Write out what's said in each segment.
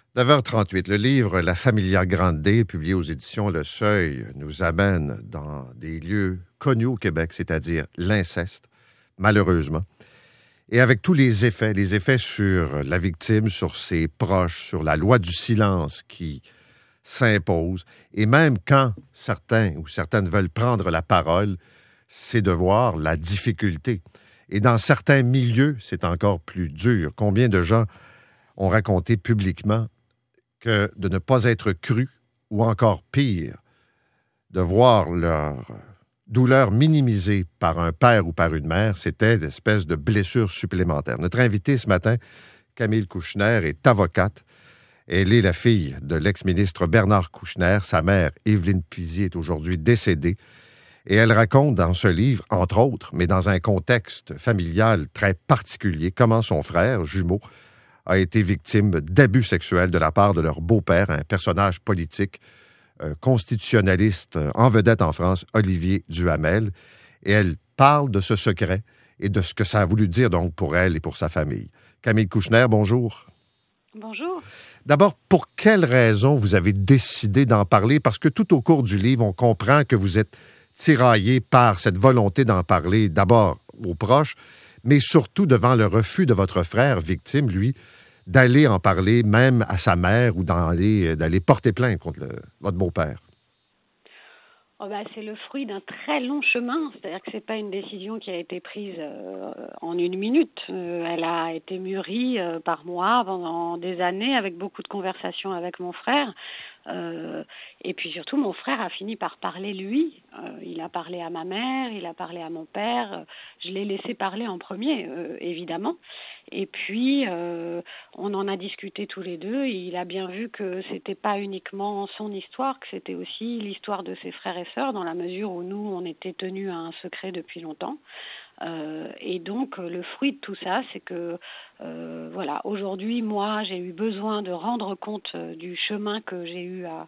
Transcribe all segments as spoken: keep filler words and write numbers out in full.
neuf heures trente-huit, le livre La Familia Grande, publié aux éditions Le Seuil, nous amène dans des lieux connus au Québec, c'est-à-dire l'inceste, malheureusement. Et avec tous les effets, les effets sur la victime, sur ses proches, sur la loi du silence qui s'impose. Et même quand certains ou certaines veulent prendre la parole, c'est de voir la difficulté. Et dans certains milieux, c'est encore plus dur. Combien de gens ont raconté publiquement que de ne pas être crus, ou encore pire, de voir leur douleur minimisée par un père ou par une mère, c'était une espèce de blessure supplémentaire. Notre invitée ce matin, Camille Kouchner, est avocate. Elle est la fille de l'ex-ministre Bernard Kouchner. Sa mère, Évelyne Pizier, est aujourd'hui décédée. Et elle raconte dans ce livre, entre autres, mais dans un contexte familial très particulier, comment son frère, jumeau, a été victime d'abus sexuels de la part de leur beau-père, un personnage politique euh, constitutionnaliste euh, en vedette en France, Olivier Duhamel. Et elle parle de ce secret et de ce que ça a voulu dire donc pour elle et pour sa famille. Camille Kouchner, bonjour. Bonjour. D'abord, pour quelles raisons vous avez décidé d'en parler? Parce que tout au cours du livre, on comprend que vous êtes tiraillé par cette volonté d'en parler d'abord aux proches, mais surtout devant le refus de votre frère victime, lui, d'aller en parler même à sa mère ou d'aller, d'aller porter plainte contre le, votre beau-père. Oh ben, c'est le fruit d'un très long chemin, c'est-à-dire que c'est pas une décision qui a été prise euh, en une minute. Euh, elle a été mûrie euh, par moi pendant des années avec beaucoup de conversations avec mon frère. Euh, et puis surtout, mon frère a fini par parler lui. Euh, il a parlé à ma mère, il a parlé à mon père. Je l'ai laissé parler en premier, euh, évidemment. Et puis, euh, on en a discuté tous les deux. Et il a bien vu que c'était pas uniquement son histoire, que c'était aussi l'histoire de ses frères et sœurs, dans la mesure où nous, on était tenus à un secret depuis longtemps. Euh, et donc, le fruit de tout ça, c'est que, euh, voilà, aujourd'hui, moi, j'ai eu besoin de rendre compte du chemin que j'ai eu à,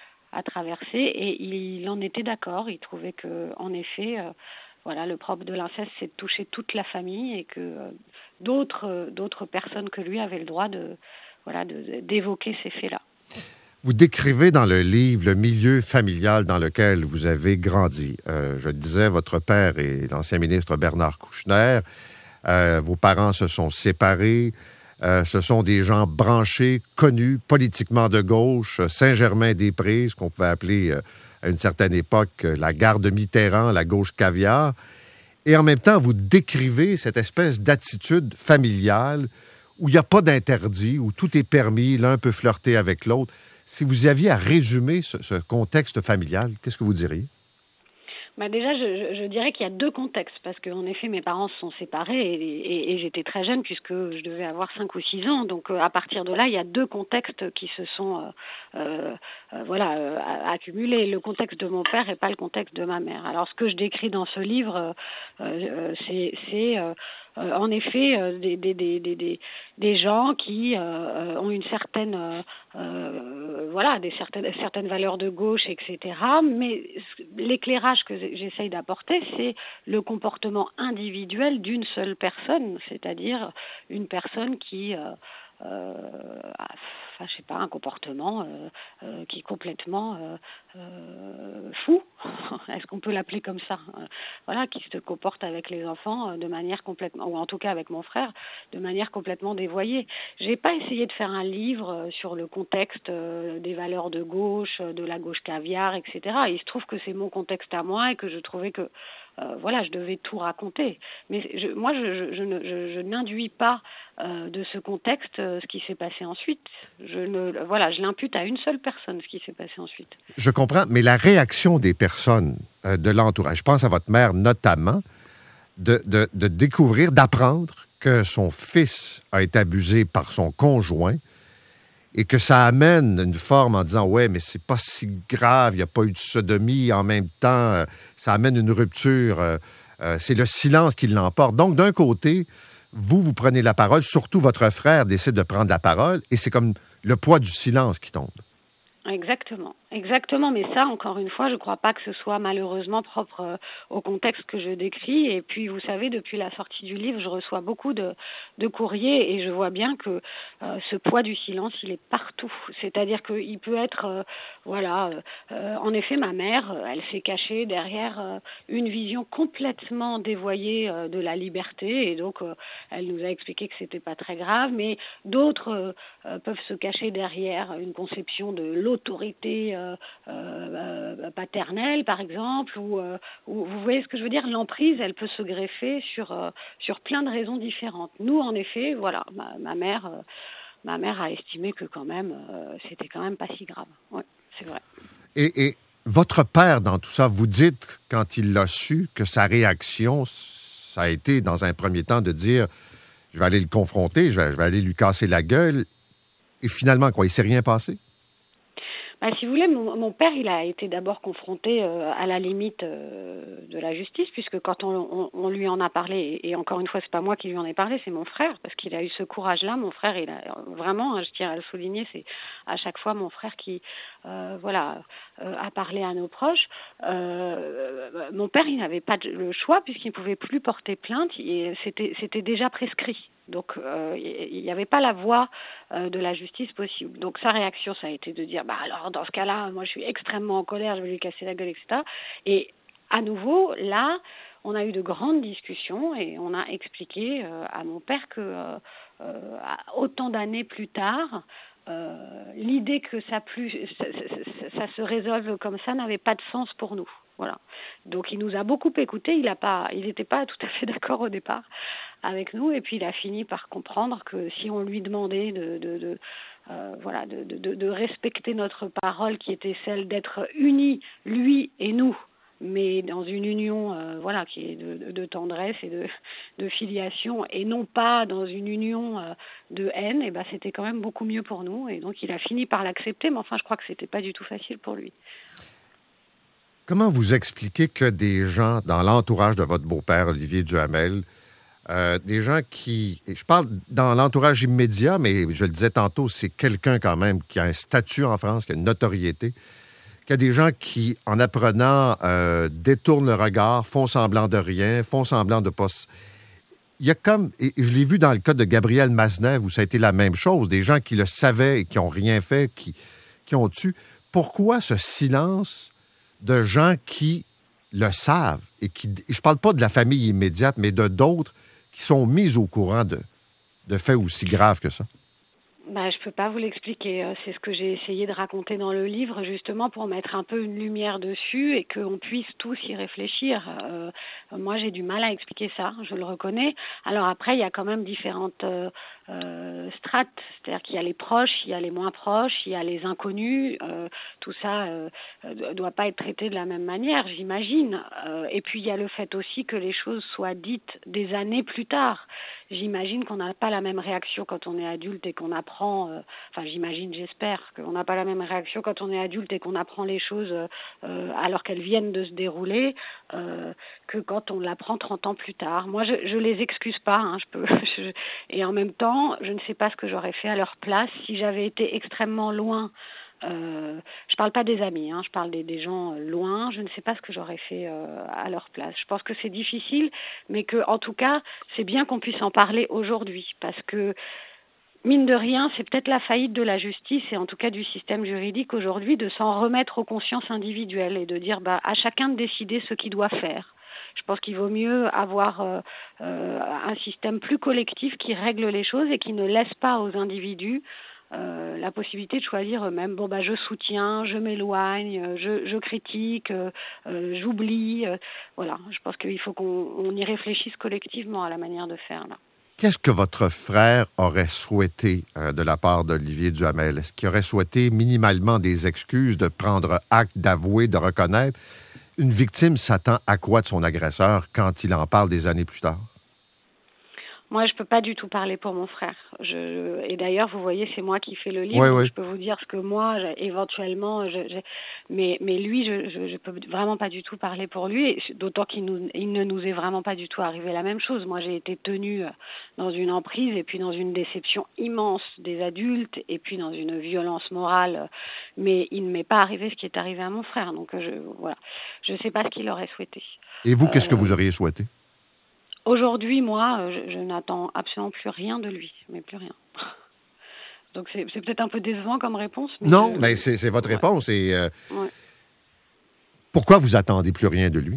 à traverser, et il en était d'accord. Il trouvait que, en effet, euh, voilà, le propre de l'inceste, c'est de toucher toute la famille, et que euh, d'autres, euh, d'autres personnes que lui avaient le droit de, voilà, de, d'évoquer ces faits-là. Vous décrivez dans le livre le milieu familial dans lequel vous avez grandi. Euh, je le disais, votre père est l'ancien ministre Bernard Kouchner. Euh, vos parents se sont séparés. Euh, ce sont des gens branchés, connus, politiquement de gauche, Saint-Germain-des-Prés, ce qu'on pouvait appeler euh, à une certaine époque la gare de Mitterrand, la gauche caviar. Et en même temps, vous décrivez cette espèce d'attitude familiale où il n'y a pas d'interdit, où tout est permis, l'un peut flirter avec l'autre. Si vous aviez à résumer ce, ce contexte familial, qu'est-ce que vous diriez? Bah déjà, je, je dirais qu'il y a deux contextes, parce qu'en effet, mes parents se sont séparés et, et, et j'étais très jeune puisque je devais avoir cinq ou six ans. Donc, euh, à partir de là, il y a deux contextes qui se sont euh, euh, euh, voilà, euh, accumulés. Le contexte de mon père et pas le contexte de ma mère. Alors, ce que je décris dans ce livre, euh, euh, c'est... c'est euh, Euh, en effet, euh, des, des, des, des, des gens qui euh, ont une certaine, euh, euh, voilà, des certaines, certaines valeurs de gauche, et cetera. Mais l'éclairage que j'essaye d'apporter, c'est le comportement individuel d'une seule personne, c'est-à-dire une personne qui euh, euh, enfin, je sais pas, un comportement euh, euh, qui est complètement euh, euh, fou, est-ce qu'on peut l'appeler comme ça, euh, voilà, qui se comporte avec les enfants euh, de manière complètement, ou en tout cas avec mon frère, de manière complètement dévoyée. J'ai pas essayé de faire un livre euh, sur le contexte euh, des valeurs de gauche, euh, de la gauche caviar, et cetera. Il se trouve que c'est mon contexte à moi et que je trouvais que Euh, voilà, je devais tout raconter. Mais je, moi, je, je, je, je, je n'induis pas euh, de ce contexte euh, ce qui s'est passé ensuite. Je ne, voilà, je l'impute à une seule personne, ce qui s'est passé ensuite. Je comprends, mais la réaction des personnes euh, de l'entourage, je pense à votre mère notamment, de, de, de découvrir, d'apprendre que son fils a été abusé par son conjoint, et que ça amène une forme en disant « Ouais, mais c'est pas si grave, il n'y a pas eu de sodomie en même temps, euh, ça amène une rupture, euh, euh, c'est le silence qui l'emporte. » Donc, d'un côté, vous, vous prenez la parole, surtout votre frère décide de prendre la parole, et c'est comme le poids du silence qui tombe. Exactement, Exactement, mais ça, encore une fois, je ne crois pas que ce soit malheureusement propre euh, au contexte que je décris. Et puis, vous savez, depuis la sortie du livre, je reçois beaucoup de, de courriers et je vois bien que euh, ce poids du silence, il est partout. C'est-à-dire qu'il peut être, euh, voilà, euh, euh, en effet, ma mère, euh, elle s'est cachée derrière euh, une vision complètement dévoyée euh, de la liberté et donc euh, elle nous a expliqué que c'était pas très grave, mais d'autres euh, euh, peuvent se cacher derrière une conception de l'autorité euh, euh, euh, paternelle, par exemple, ou, euh, ou vous voyez ce que je veux dire, l'emprise, elle peut se greffer sur euh, sur plein de raisons différentes. Nous, en effet, voilà, ma, ma mère, euh, ma mère a estimé que quand même, euh, c'était quand même pas si grave. Ouais, c'est vrai. Et, et votre père, dans tout ça, vous dites, quand il l'a su, que sa réaction, ça a été, dans un premier temps, de dire « je vais aller le confronter, je vais, je vais aller lui casser la gueule ». Et finalement, quoi, il ne s'est rien passé? Bah, si vous voulez, mon, mon père, il a été d'abord confronté euh, à la limite euh, de la justice, puisque quand on, on, on lui en a parlé, et, et encore une fois, c'est pas moi qui lui en ai parlé, c'est mon frère, parce qu'il a eu ce courage-là. Mon frère, il a vraiment, hein, je tiens à le souligner, c'est à chaque fois mon frère qui, euh, voilà, euh, a parlé à nos proches. Euh, mon père, il n'avait pas le choix puisqu'il ne pouvait plus porter plainte, et c'était, c'était déjà prescrit. Donc, euh, il n'y avait pas la voie euh, de la justice possible. Donc, sa réaction, ça a été de dire, bah alors, dans ce cas-là, moi, je suis extrêmement en colère, je vais lui casser la gueule, et cetera. Et à nouveau, là, on a eu de grandes discussions et on a expliqué euh, à mon père que euh, euh, autant d'années plus tard, euh, l'idée que ça, plus, ça, ça, ça se résolve comme ça n'avait pas de sens pour nous. Voilà. Donc, il nous a beaucoup écoutés. Il a pas, il n'était pas tout à fait d'accord au départ avec nous, et puis il a fini par comprendre que si on lui demandait de, de, de euh, voilà, de, de, de respecter notre parole, qui était celle d'être unis, lui et nous, mais dans une union, euh, voilà, qui est de, de, de tendresse et de, de filiation, et non pas dans une union euh, de haine, et ben c'était quand même beaucoup mieux pour nous, et donc il a fini par l'accepter, mais enfin je crois que c'était pas du tout facile pour lui. Comment vous expliquez que des gens dans l'entourage de votre beau-père, Olivier Duhamel, Euh, des gens qui, je parle dans l'entourage immédiat, mais je le disais tantôt, c'est quelqu'un quand même qui a un statut en France, qui a une notoriété, qu'il y a des gens qui, en apprenant, euh, détournent le regard, font semblant de rien, font semblant de pas... Il y a comme, et je l'ai vu dans le cas de Gabriel Maznev, où ça a été la même chose, des gens qui le savaient et qui n'ont rien fait, qui, qui ont tué. Pourquoi ce silence de gens qui le savent et qui, je ne parle pas de la famille immédiate, mais de d'autres qui sont mis au courant de, de faits aussi graves que ça? Ben, je ne peux pas vous l'expliquer. C'est ce que j'ai essayé de raconter dans le livre, justement pour mettre un peu une lumière dessus et qu'on puisse tous y réfléchir. Euh, moi, j'ai du mal à expliquer ça, je le reconnais. Alors après, il y a quand même différentes euh, euh, strates. C'est-à-dire qu'il y a les proches, il y a les moins proches, il y a les inconnus. Euh, tout ça ne euh, doit pas être traité de la même manière, j'imagine. Euh, et puis, il y a le fait aussi que les choses soient dites des années plus tard. J'imagine qu'on n'a pas la même réaction quand on est adulte et qu'on apprend, euh, enfin j'imagine, j'espère, qu'on n'a pas la même réaction quand on est adulte et qu'on apprend les choses euh, alors qu'elles viennent de se dérouler euh, que quand on l'apprend trente ans plus tard. Moi, je, je les excuse pas, hein, je peux, je, et en même temps, je ne sais pas ce que j'aurais fait à leur place si j'avais été extrêmement loin. Euh, je parle pas des amis, hein, je parle des, des gens loin. Je ne sais pas ce que j'aurais fait euh, à leur place. Je pense que c'est difficile, mais que, en tout cas, c'est bien qu'on puisse en parler aujourd'hui, parce que mine de rien, c'est peut-être la faillite de la justice et en tout cas du système juridique aujourd'hui de s'en remettre aux consciences individuelles et de dire bah à chacun de décider ce qu'il doit faire. Je pense qu'il vaut mieux avoir euh, euh, un système plus collectif qui règle les choses et qui ne laisse pas aux individus Euh, la possibilité de choisir eux-mêmes. Bon, bah, je soutiens, je m'éloigne, je, je critique, euh, euh, j'oublie. Euh, voilà, je pense qu'il faut qu'on on y réfléchisse collectivement à la manière de faire, là. Qu'est-ce que votre frère aurait souhaité euh, de la part d'Olivier Duhamel? Est-ce qu'il aurait souhaité minimalement des excuses, de prendre acte, d'avouer, de reconnaître? Une victime s'attend à quoi de son agresseur quand il en parle des années plus tard? Moi, je peux pas du tout parler pour mon frère. Je, et d'ailleurs, vous voyez, c'est moi qui fais le livre. Oui, oui. Je peux vous dire ce que moi, je, éventuellement, je, je, mais, mais lui, je, je, je peux vraiment pas du tout parler pour lui. Et d'autant qu'il nous, il ne nous est vraiment pas du tout arrivé la même chose. Moi, j'ai été tenue dans une emprise et puis dans une déception immense des adultes et puis dans une violence morale. Mais il ne m'est pas arrivé ce qui est arrivé à mon frère. Donc, je, voilà, je sais pas ce qu'il aurait souhaité. Et vous, euh, qu'est-ce que vous Euh, auriez souhaité? Aujourd'hui, moi, je, je n'attends absolument plus rien de lui, mais plus rien. Donc c'est, c'est peut-être un peu décevant comme réponse. Mais non, je, mais c'est, c'est votre ouais. réponse. Et euh, ouais. Pourquoi vous attendez plus rien de lui?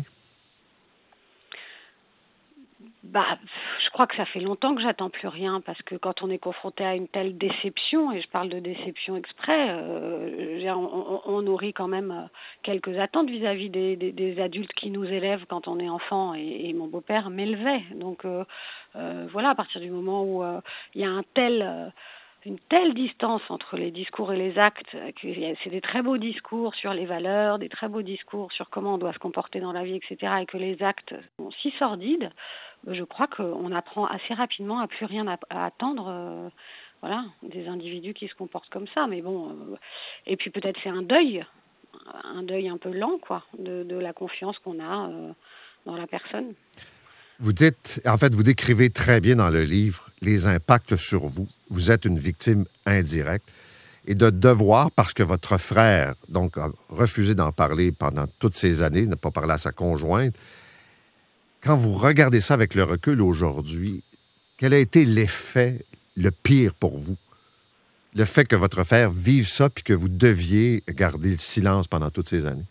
Bah, je crois que ça fait longtemps que j'attends plus rien, parce que quand on est confronté à une telle déception, et je parle de déception exprès, euh, on, on, on nourrit quand même quelques attentes vis-à-vis des, des, des adultes qui nous élèvent quand on est enfant, et, et mon beau-père m'élevait. Donc euh, euh, voilà, à partir du moment où il euh, y a un tel... Euh, une telle distance entre les discours et les actes, que c'est des très beaux discours sur les valeurs, des très beaux discours sur comment on doit se comporter dans la vie, et cetera, et que les actes sont si sordides, je crois qu'on apprend assez rapidement à plus rien à attendre, euh, voilà, des individus qui se comportent comme ça. Mais bon, euh, et puis peut-être c'est un deuil, un deuil un peu lent, quoi, de, de la confiance qu'on a euh, dans la personne. Vous dites, en fait, vous décrivez très bien dans le livre les impacts sur vous. Vous êtes une victime indirecte et de devoir, parce que votre frère, donc, a refusé d'en parler pendant toutes ces années, n'a pas parlé à sa conjointe. Quand vous regardez ça avec le recul aujourd'hui, quel a été l'effet le pire pour vous? Le fait que votre frère vive ça puis que vous deviez garder le silence pendant toutes ces années?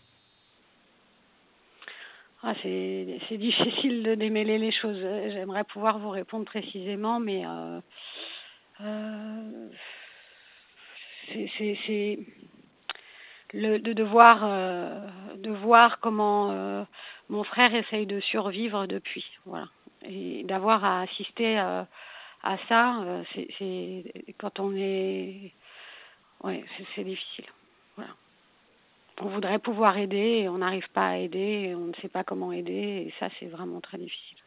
Ah, c'est, c'est difficile de démêler les choses. J'aimerais pouvoir vous répondre précisément, mais euh, euh, c'est, c'est, c'est le, de, de, voir, euh, de voir comment euh, mon frère essaye de survivre depuis. Voilà. Et d'avoir à assister euh, à ça, euh, c'est, c'est, quand on est... Ouais, c'est, c'est difficile. Voilà. On voudrait pouvoir aider et on n'arrive pas à aider et on ne sait pas comment aider et ça, c'est vraiment très difficile.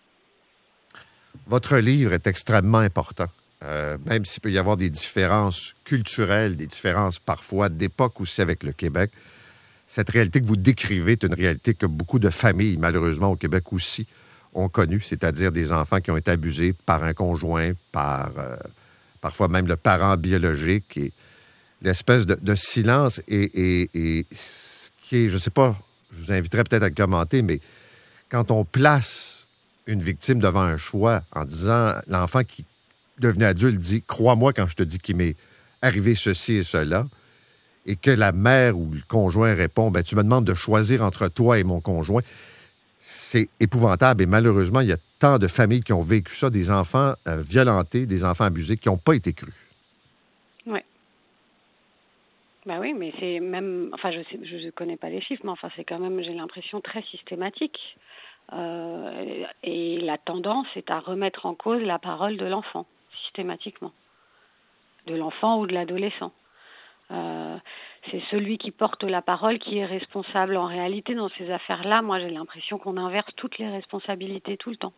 Votre livre est extrêmement important, euh, même s'il peut y avoir des différences culturelles, des différences parfois d'époque aussi avec le Québec. Cette réalité que vous décrivez est une réalité que beaucoup de familles, malheureusement au Québec aussi, ont connue, c'est-à-dire des enfants qui ont été abusés par un conjoint, par euh, parfois même le parent biologique et l'espèce de, de silence et, et, et ce qui est, je ne sais pas, je vous inviterais peut-être à commenter, mais quand on place une victime devant un choix en disant, l'enfant qui devenu adulte dit « Crois-moi quand je te dis qu'il m'est arrivé ceci et cela », et que la mère ou le conjoint répond « Ben, tu me demandes de choisir entre toi et mon conjoint », c'est épouvantable et malheureusement, il y a tant de familles qui ont vécu ça, des enfants euh, violentés, des enfants abusés qui n'ont pas été crus. Oui. Ben oui, mais c'est même, enfin, je sais, je connais pas les chiffres, mais enfin, c'est quand même, j'ai l'impression, très systématique. Euh, et la tendance est à remettre en cause la parole de l'enfant, systématiquement. De l'enfant ou de l'adolescent. Euh, c'est celui qui porte la parole qui est responsable. En réalité, dans ces affaires-là, moi, j'ai l'impression qu'on inverse toutes les responsabilités tout le temps.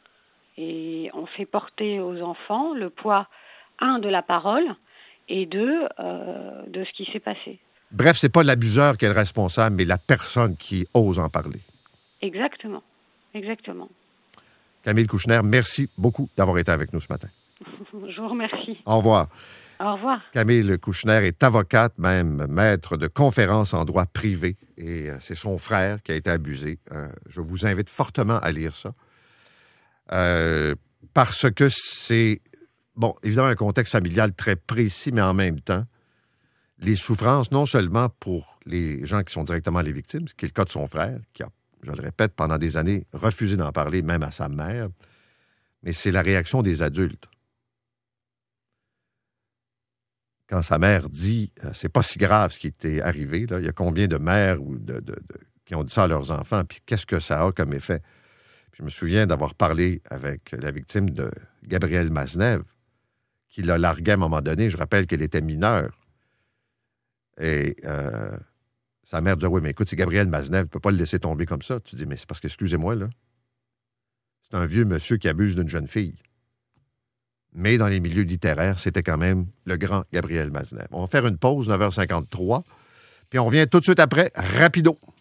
Et on fait porter aux enfants le poids, un, de la parole, et deux, euh, de ce qui s'est passé. Bref, c'est pas l'abuseur qui est le responsable, mais la personne qui ose en parler. Exactement. Exactement. Camille Kouchner, merci beaucoup d'avoir été avec nous ce matin. Je vous remercie. Au revoir. Au revoir. Camille Kouchner est avocate, même maître de conférences en droit privé, et c'est son frère qui a été abusé. Euh, je vous invite fortement à lire ça, euh, parce que c'est, bon, évidemment un contexte familial très précis, mais en même temps, les souffrances, non seulement pour les gens qui sont directement les victimes, ce qui est le cas de son frère, qui a, je le répète, pendant des années, refusé d'en parler, même à sa mère, mais c'est la réaction des adultes. Quand sa mère dit euh, « c'est pas si grave ce qui t'est arrivé », là, il y a combien de mères ou de, de, de, qui ont dit ça à leurs enfants, puis qu'est-ce que ça a comme effet? Puis je me souviens d'avoir parlé avec la victime de Gabrielle Maznev, qui l'a larguée à un moment donné. Je rappelle qu'elle était mineure. Et euh, sa mère dit « oui, mais écoute, c'est Gabrielle Maznev, tu ne peux pas le laisser tomber comme ça. » Tu dis « mais c'est parce que, excusez-moi, là, c'est un vieux monsieur qui abuse d'une jeune fille. mais dans les milieux littéraires, c'était quand même le grand Gabriel Maznev. On va faire une pause, neuf heures cinquante-trois, puis on revient tout de suite après, rapido.